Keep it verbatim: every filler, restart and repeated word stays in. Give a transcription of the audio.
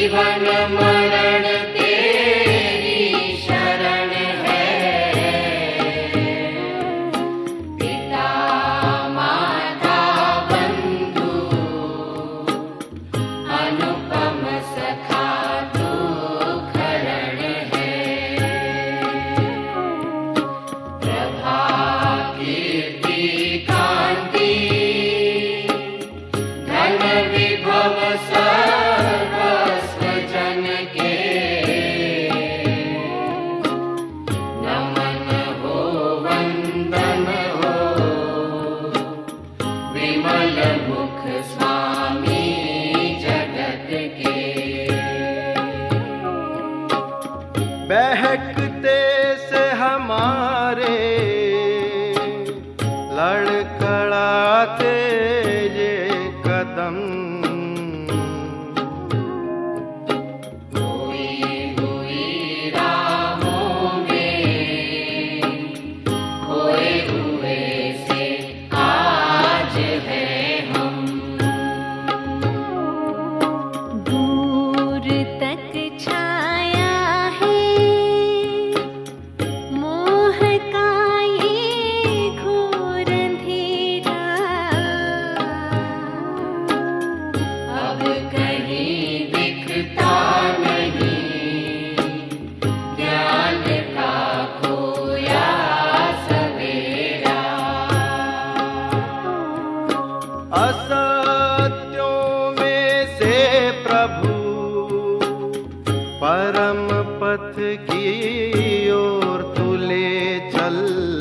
जीवन मरण तेरी शरण है। पिता माता बंधु अनुपम सखा तू खरण है। प्रभा कीर्ति कांति धन विभव सर्वस्व जन के। नमन हो वंदन हो विमल मुख स्वामी जगत के। बहकते से हमारे लड़खड़ाते ये कदम। हुई हुई राहों में खोए हुए से आज है हम। दूर तक छाया है मोह का ये घोर अंधेरा। अब कहीं दिखता नहीं ज्ञान का खोया सवेरा। असत्यों में से प्रभु परम पथ की ओर तू ले चल।